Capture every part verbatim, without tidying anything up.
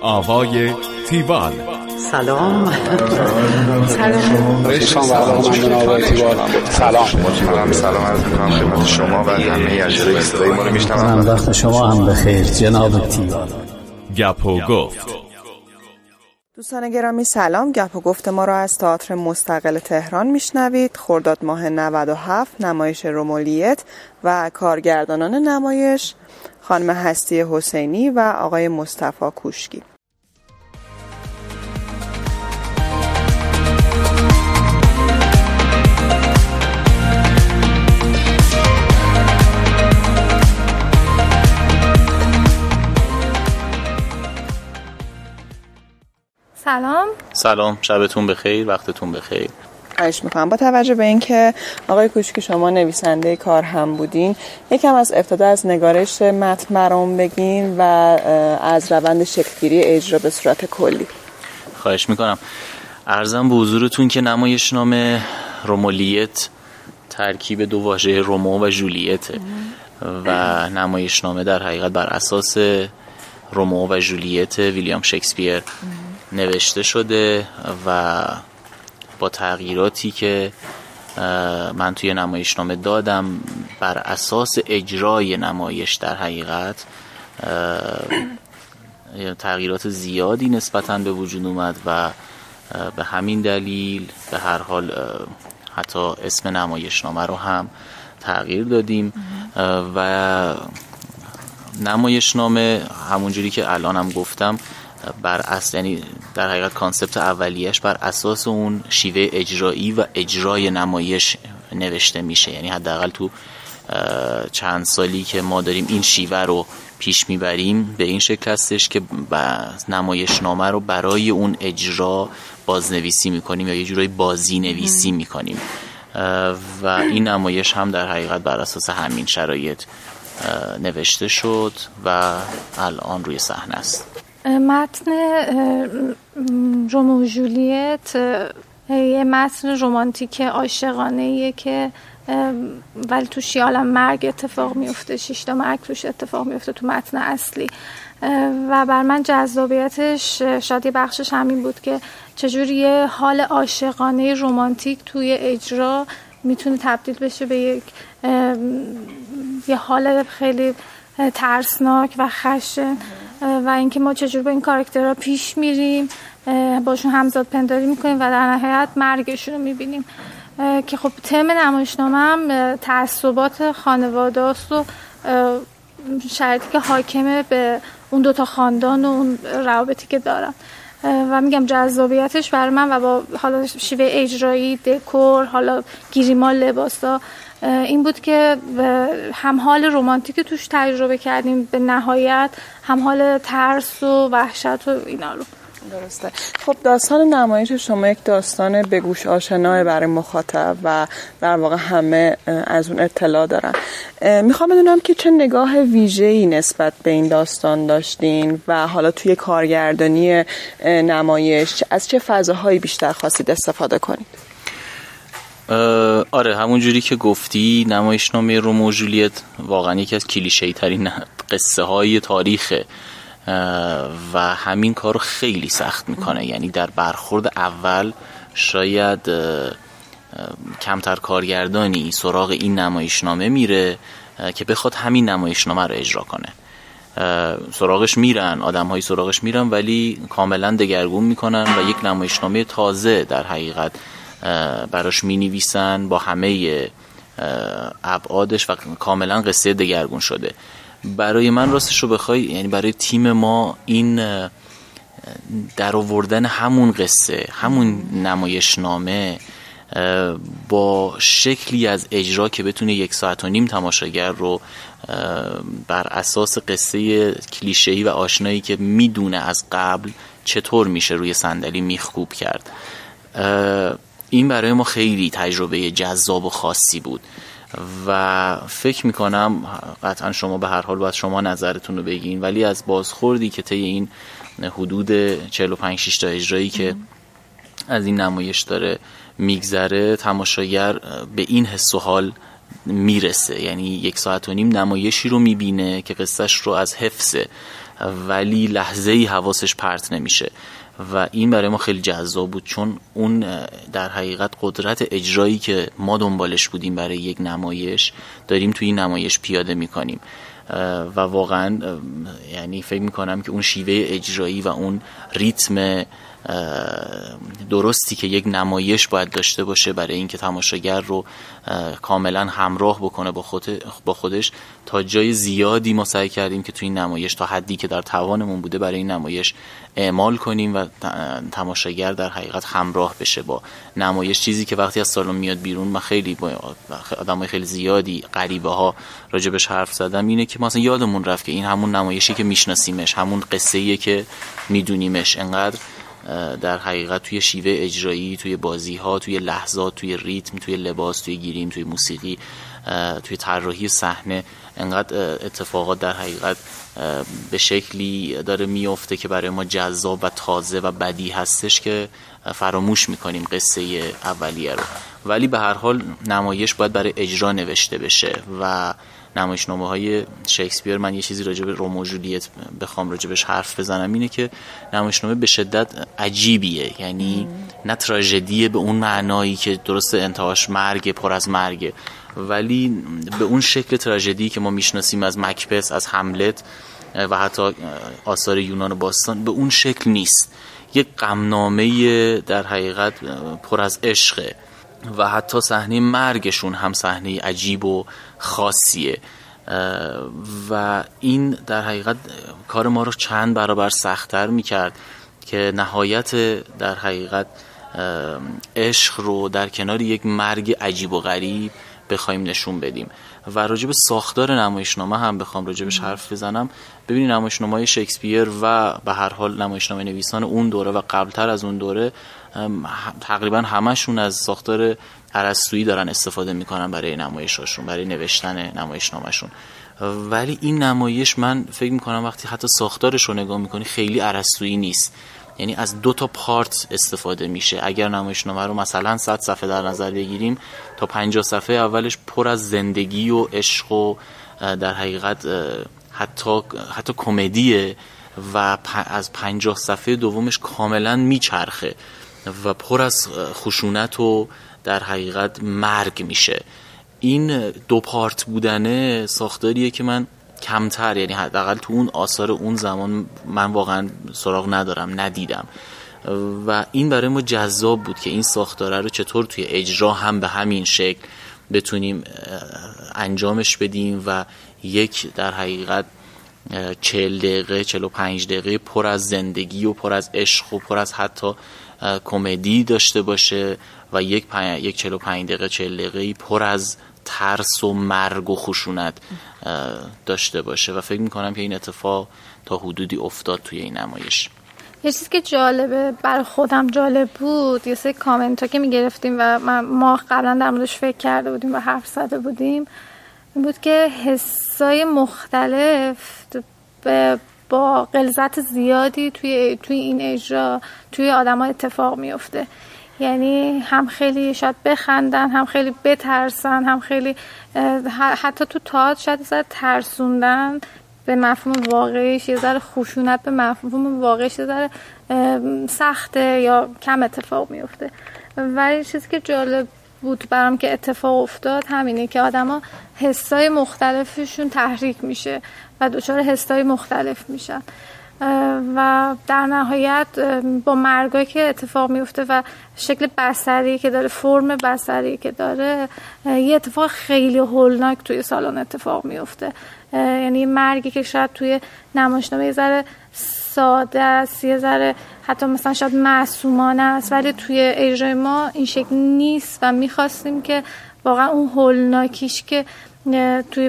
آوای تیوال. سلام. سلام. سلام. سلام عرض می‌کنم خدمت شما و همه اجرای صدای ما رو میشنوم. وقت شما هم بخیر جناب تیوال. گپ و گفت. دوستان گرامی سلام. گپ و گفت ما را از تئاتر مستقل تهران میشنوید. خرداد ماه نود و هفت نمایش رومولیت و کارگردانان نمایش خانم هستی حسینی و آقای مصطفی کوشکی. سلام. سلام، شبتون بخیر، وقتتون بخیر. خواهش میکنم. با توجه به اینکه آقای کوشکی شما نویسنده کار هم بودین، یکم از ابتدا از نگارش متن برام بگین و از روند شکلگیری اجرا به صورت کلی. خواهش میکنم. عرضم به حضورتون که نمایشنامه رومولیت ترکیب دو واژه رومو و جولیت و نمایشنامه در حقیقت بر اساس رومو و جولیت ویلیام شکسپیر نوشته شده و با تغییراتی که من توی نمایشنامه دادم بر اساس اجرای نمایش در حقیقت تغییرات زیادی نسبتاً به وجود اومد و به همین دلیل به هر حال حتی اسم نمایشنامه رو هم تغییر دادیم و نمایشنامه همونجوری که الانم گفتم بر اساس، یعنی در حقیقت کانسپت اولیش بر اساس اون شیوه اجرایی و اجرای نمایش نوشته میشه. یعنی حداقل تو چند سالی که ما داریم این شیوه رو پیش میبریم به این شکل هستش که نمایشنامه رو برای اون اجرا بازنویسی میکنیم یا یه جورایی بازی نویسی میکنیم و این نمایش هم در حقیقت بر اساس همین شرایط نوشته شد و الان روی صحنه است. متن رومو و جولیت یه متن رمانتیک عاشقانه‌ایه که ولی توش یه عالم مرگ اتفاق میفته، شش تا مرگ توش اتفاق میفته تو متن اصلی و بر من جذابیتش شاید یه بخشش همین بود که چجوری یه حال عاشقانه رمانتیک توی اجرا میتونه تبدیل بشه به یک یه حال خیلی ترسناک و خشن و اینکه ما چجور با این کاراکترها پیش میریم، باشون همزاد پنداری میکنیم و در نهایت مرگشون رو میبینیم که خب تم نمایشنامه هم تعصبات خانواده است و شرایطی که حاکمه به اون دوتا خاندان و اون روابطی که دارن و میگم جذابیتش برای من و با حالا شیوه اجرایی، دکور، حالا گیریمال، لباسا این بود که هم حال رمانتیک توش تجربه کردیم به نهایت هم حال ترس و وحشت و اینا رو. درسته. خب داستان نمایش شما یک داستان به گوش آشنای برای مخاطب و در واقع همه از اون اطلاع دارن. میخوام بدونم که چه نگاه ویژه‌ای نسبت به این داستان داشتین و حالا توی کارگردانی نمایش از چه فضاهایی بیشتر خواستید استفاده کنید؟ آره همون جوری که گفتی نمایشنامه رومو و جولیت واقعا یکی از کلیشه‌ای ترین قصه های تاریخه و همین کار رو خیلی سخت میکنه. یعنی در برخورد اول شاید کمتر کارگردانی سراغ این نمایشنامه میره که بخواد همین نمایشنامه رو اجرا کنه. سراغش میرن، آدم های سراغش میرن ولی کاملا دگرگون میکنن و یک نمایشنامه تازه در حقیقت براش مینویسن با همه ابعادش و کاملا قصه دگرگون شده. برای من راستش رو بخوای، یعنی برای تیم ما این در آوردن همون قصه، همون نمایشنامه با شکلی از اجرا که بتونه یک ساعت و نیم تماشاگر رو بر اساس قصه کلیشه‌ای و آشنایی که میدونه از قبل چطور میشه روی صندلی میخکوب کرد، این برای ما خیلی تجربه جذاب و خاصی بود و فکر میکنم قطعا شما به هر حال باید شما نظرتون رو بگین، ولی از بازخوردی که طی این حدود چهل و پنج شش تا اجرایی که از این نمایش داره میگذره تماشاگر به این حس و حال میرسه. یعنی یک ساعت و نیم نمایشی رو میبینه که قصهش رو از حفظ ولی لحظه‌ای حواسش پرت نمیشه و این برای ما خیلی جذاب بود، چون اون در حقیقت قدرت اجرایی که ما دنبالش بودیم برای یک نمایش داریم توی این نمایش پیاده میکنیم و واقعا یعنی فکر میکنم که اون شیوه اجرایی و اون ریتم درستی که یک نمایش باید داشته باشه برای اینکه تماشاگر رو کاملا همراه بکنه با خود با خودش، تا جای زیادی ما سعی کردیم که توی این نمایش تا حدی که در توانمون بوده برای این نمایش اعمال کنیم و تماشاگر در حقیقت همراه بشه با نمایش. چیزی که وقتی از سالن میاد بیرون، من خیلی با آدمای خیلی زیادی غریبه ها راجبش حرف زدم، اینه که ما اصلا یادمون رفت که این همون نمایشی که میشناسیمش، همون قصه‌ایه که میدونیمش. انقدر در حقیقت توی شیوه اجرایی، توی بازی ها، توی لحظات، توی ریتم، توی لباس، توی گیریم، توی موسیقی، توی طراحی صحنه، انقدر اتفاقات در حقیقت به شکلی داره میفته که برای ما جذاب و تازه و بدیع هستش که فراموش میکنیم قصه اولیه رو. ولی به هر حال نمایش باید برای اجرا نوشته بشه و نمایشنامه های شکسپیر، من یه چیزی راجع به رومئو و جولیت بخوام راجبش حرف بزنم اینه که نمایشنامه به شدت عجیبیه، یعنی نه تراژدیه به اون معنایی که درست انتهاش مرگ، پر از مرگ، ولی به اون شکل تراژدی که ما میشناسیم از مکبث، از هملت و حتی آثار یونان و باستان، به اون شکل نیست. یک غمنامه در حقیقت پر از عشقه و حتی صحنه مرگشون هم صحنه عجیب و خاصیه و این در حقیقت کار ما رو چند برابر سخت‌تر میکرد که نهایت در حقیقت عشق رو در کنار یک مرگ عجیب و غریب بخوایم نشون بدیم. و راجب ساختار نمایشنامه هم بخوام راجبش حرف بزنم، ببینید نمایشنامه‌های شکسپیر و به هر حال نمایشنامه نویسان اون دوره و قبلتر از اون دوره تقریبا همشون از ساختار ارسطویی دارن استفاده میکنن برای نمایشاشون، برای نوشتن نمایشنامه‌شون. ولی این نمایش من فکر میکنم وقتی حتی ساختارش رو نگاه میکنی خیلی ارسطویی نیست، یعنی از دو تا پارت استفاده میشه. اگر نمایشنامه رو مثلا صد صفحه در نظر بگیریم، تا پنجاه صفحه اولش پر از زندگی و عشق و در حقیقت حتی حتی کمدیه و از پنجاه صفحه دومش کاملا میچرخه و پر از خشونت و در حقیقت مرگ میشه. این دو پارت بودنه ساختاریه که من کمتر، یعنی حداقل تو اون آثار اون زمان من واقعا سراغ ندارم، ندیدم و این برای ما جذاب بود که این ساختاره رو چطور توی اجرا هم به همین شکل بتونیم انجامش بدیم و یک در حقیقت چهل دقیقه چهل و پنج دقیقه پر از زندگی و پر از عشق و پر از حتی کمدی داشته باشه و یک پنج... یک چهل و پنج دقیقه چهل دقیقه پر از ترس و مرگ و خشونت داشته باشه و فکر میکنم که این اتفاق تا حدودی افتاد توی این نمایش. یه چیزی که جالبه برای خودم جالب بود، یه سری کامنت ها که میگرفتیم و ما قبلا در موردش فکر کرده بودیم و حرف زده بودیم، این بود که حسای مختلف با غلظت زیادی توی توی این اجرا توی آدم‌ها اتفاق میفته. یعنی هم خیلی شاید بخندن، هم خیلی بترسن، هم خیلی حتی تو تئاتر شاید یه ذره ترسوندن به مفهوم واقعیش، یه ذره خشونت به مفهوم واقعیش یه ذره سخته یا کم اتفاق میفته. ولی چیزی که جالب بود برام که اتفاق افتاد همینه که آدما حسای مختلفشون تحریک میشه و دچار حسای مختلف میشن و در نهایت با مرگایی که اتفاق میفته و شکل بصری که داره، فرم بصری که داره، یه اتفاق خیلی هولناک توی سالن اتفاق میفته. یعنی مرگی که شاید توی نمایشنامه یه ذره ساده است، یه ذره حتی مثلا شاید معصومانه است، ولی توی اجرای ما این شکل نیست و میخواستیم که واقعا اون هولناکیش که توی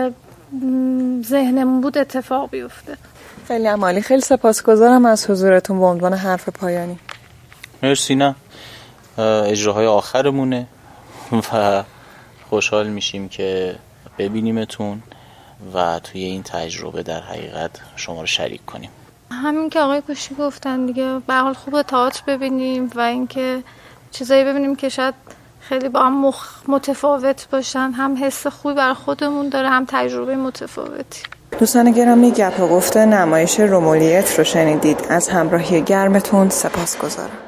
ذهنمون بود اتفاق بیفته. خیلی عالی، خیلی سپاسگزارم از حضورتون به عنوان حرف پایانی. مرسی. نه اجراهای آخرمونه و خوشحال میشیم که ببینیمتون و توی این تجربه در حقیقت شما رو شریک کنیم. همین که آقای کوشی گفتن دیگه، به هر حال خوبه تئاتر ببینیم و اینکه چیزایی ببینیم که شاید خیلی با هم مخ... متفاوت باشن، هم حس خوبی بر خودمون داره، هم تجربه متفاوتی. دوستان گرامی، گپ و گفت نمایش رومولیت رو شنیدید. از همراهی گرمتون سپاسگزارم.